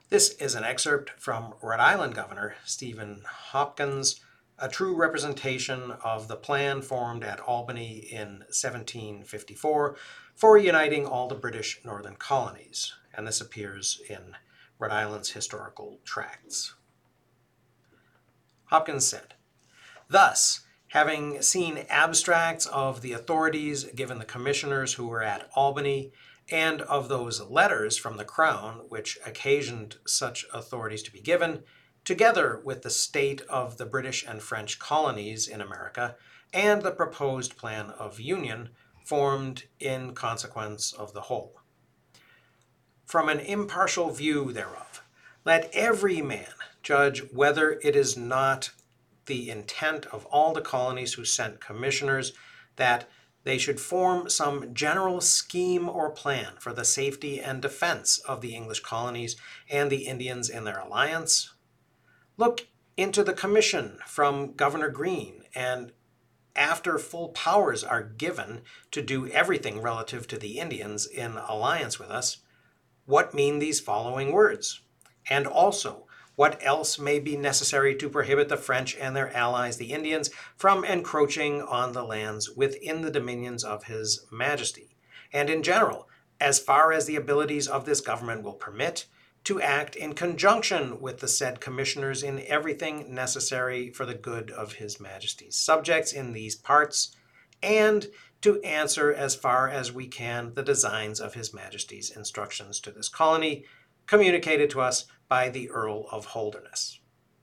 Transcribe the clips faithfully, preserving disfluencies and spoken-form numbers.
This is an excerpt from Rhode Island Governor Stephen Hopkins, a true representation of the plan formed at Albany in seventeen fifty-four for uniting all the British northern colonies, and this appears in Rhode Island's historical tracts. Hopkins said, "Thus, having seen abstracts of the authorities given the commissioners who were at Albany, and of those letters from the Crown which occasioned such authorities to be given, together with the state of the British and French colonies in America, and the proposed plan of union formed in consequence of the whole. From an impartial view thereof, let every man judge whether it is not the intent of all the colonies who sent commissioners that they should form some general scheme or plan for the safety and defense of the English colonies and the Indians in their alliance. Look into the commission from Governor Greene, and after full powers are given to do everything relative to the Indians in alliance with us, what mean these following words? And also, what else may be necessary to prohibit the French and their allies, the Indians, from encroaching on the lands within the dominions of His Majesty, and in general, as far as the abilities of this government will permit, to act in conjunction with the said commissioners in everything necessary for the good of His Majesty's subjects in these parts, and to answer as far as we can the designs of His Majesty's instructions to this colony, communicated to us by the Earl of Holderness."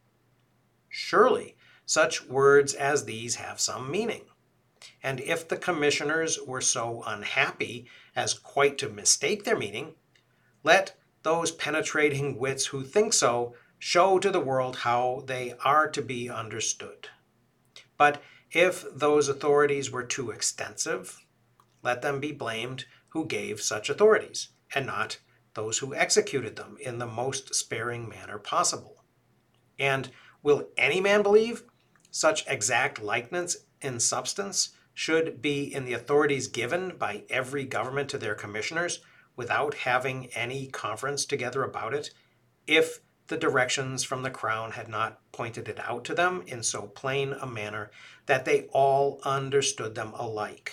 Surely such words as these have some meaning. And if the commissioners were so unhappy as quite to mistake their meaning, let those penetrating wits who think so show to the world how they are to be understood. But if those authorities were too extensive, let them be blamed who gave such authorities, and not those who executed them in the most sparing manner possible. And will any man believe such exact likeness in substance should be in the authorities given by every government to their commissioners without having any conference together about it, if the directions from the Crown had not pointed it out to them in so plain a manner that they all understood them alike?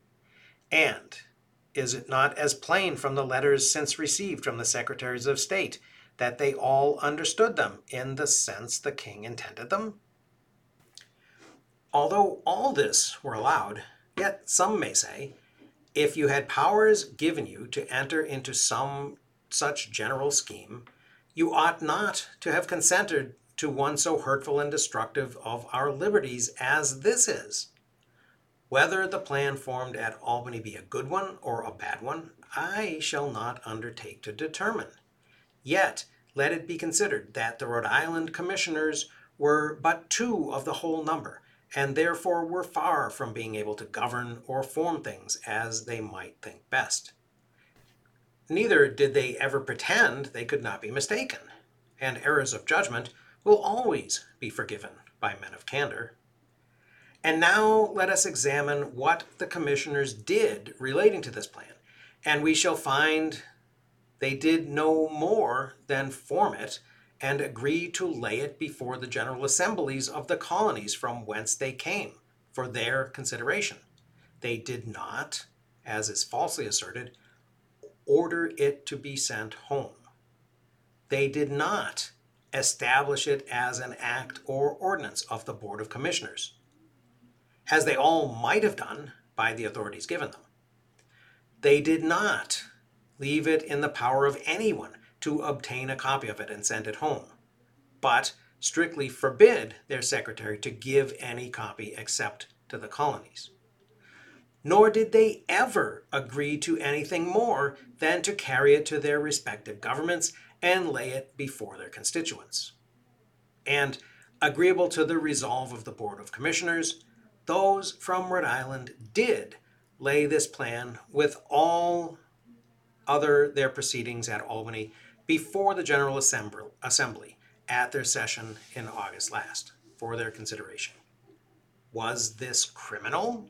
And is it not as plain from the letters since received from the Secretaries of State that they all understood them in the sense the King intended them? Although all this were allowed, yet some may say, if you had powers given you to enter into some such general scheme, you ought not to have consented to one so hurtful and destructive of our liberties as this is. Whether the plan formed at Albany be a good one or a bad one, I shall not undertake to determine. Yet let it be considered that the Rhode Island commissioners were but two of the whole number, and therefore were far from being able to govern or form things as they might think best. Neither did they ever pretend they could not be mistaken, and errors of judgment will always be forgiven by men of candor. And now let us examine what the commissioners did relating to this plan, and we shall find they did no more than form it and agree to lay it before the general assemblies of the colonies from whence they came for their consideration. They did not, as is falsely asserted, order it to be sent home. They did not establish it as an act or ordinance of the Board of Commissioners, as they all might have done by the authorities given them. They did not leave it in the power of anyone to obtain a copy of it and send it home, but strictly forbid their secretary to give any copy except to the colonies. Nor did they ever agree to anything more than to carry it to their respective governments and lay it before their constituents. And agreeable to the resolve of the Board of Commissioners, those from Rhode Island did lay this plan with all other their proceedings at Albany before the General Assembly at their session in August last for their consideration. Was this criminal?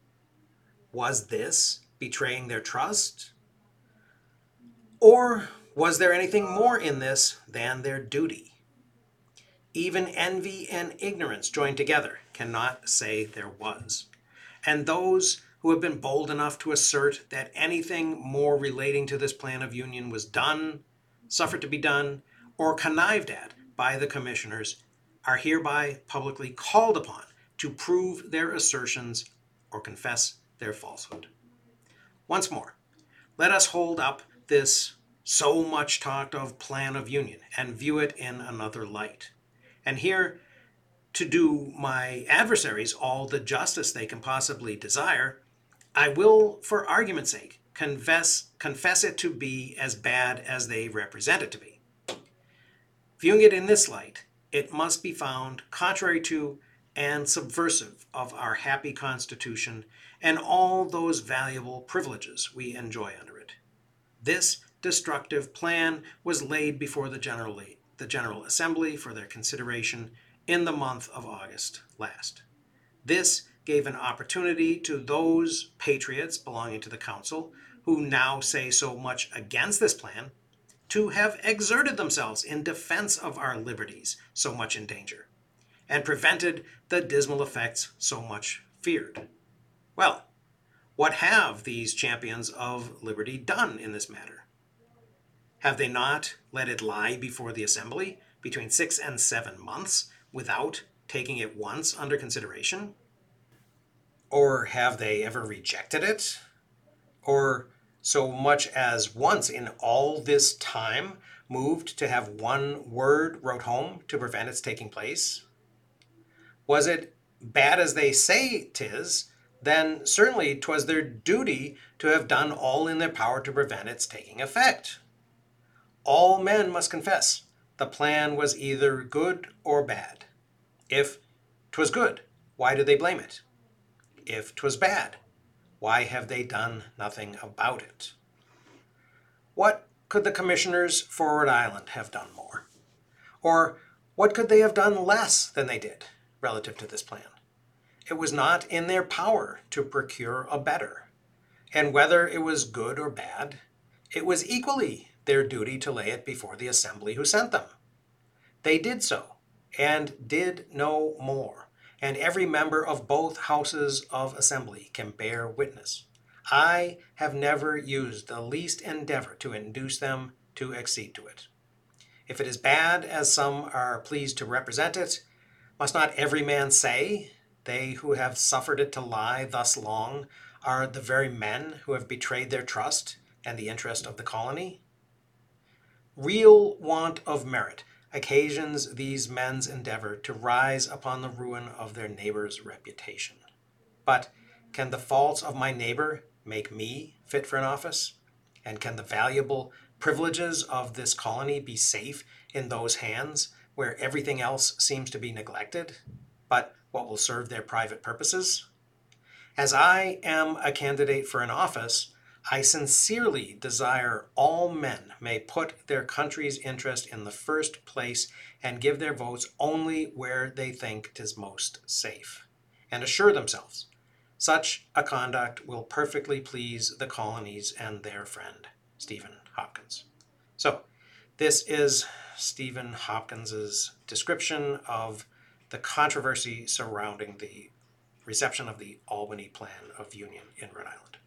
Was this betraying their trust? Or Was there anything more in this than their duty? Even envy and ignorance joined together cannot say there was. And those who have been bold enough to assert that anything more relating to this plan of union was done, suffered to be done, or connived at by the commissioners are hereby publicly called upon to prove their assertions or confess their falsehood. Once more, let us hold up this so much talked of plan of union and view it in another light. And here, to do my adversaries all the justice they can possibly desire, I will, for argument's sake, confess, confess it to be as bad as they represent it to be. Viewing it in this light, it must be found contrary to and subversive of our happy Constitution and all those valuable privileges we enjoy under it. This destructive plan was laid before the General, the General Assembly for their consideration in the month of August last. This gave an opportunity to those patriots belonging to the Council who now say so much against this plan to have exerted themselves in defense of our liberties so much in danger, and prevented the dismal effects so much feared. Well, what have these champions of liberty done in this matter? Have they not let it lie before the Assembly between six and seven months without taking it once under consideration? Or have they ever rejected it? Or so much as once in all this time moved to have one word wrote home to prevent its taking place? Was it bad as they say 'tis, then certainly 'twas their duty to have done all in their power to prevent its taking effect. All men must confess the plan was either good or bad. If 'twas good, why do they blame it? If 'twas bad, why have they done nothing about it? What could the commissioners for Rhode Island have done more? Or what could they have done less than they did relative to this plan? It was not in their power to procure a better. And whether it was good or bad, it was equally their duty to lay it before the Assembly who sent them. They did so, and did no more. And every member of both houses of Assembly can bear witness. I have never used the least endeavor to induce them to accede to it. If it is bad, as some are pleased to represent it, must not every man say, they who have suffered it to lie thus long are the very men who have betrayed their trust and the interest of the colony? Real want of merit occasions these men's endeavor to rise upon the ruin of their neighbor's reputation. But can the faults of my neighbor make me fit for an office? And can the valuable privileges of this colony be safe in those hands where everything else seems to be neglected, but what will serve their private purposes? As I am a candidate for an office, I sincerely desire all men may put their country's interest in the first place and give their votes only where they think 'tis most safe, and assure themselves such a conduct will perfectly please the colonies and their friend, Stephen Hopkins. So, this is Stephen Hopkins's description of the controversy surrounding the reception of the Albany Plan of Union in Rhode Island.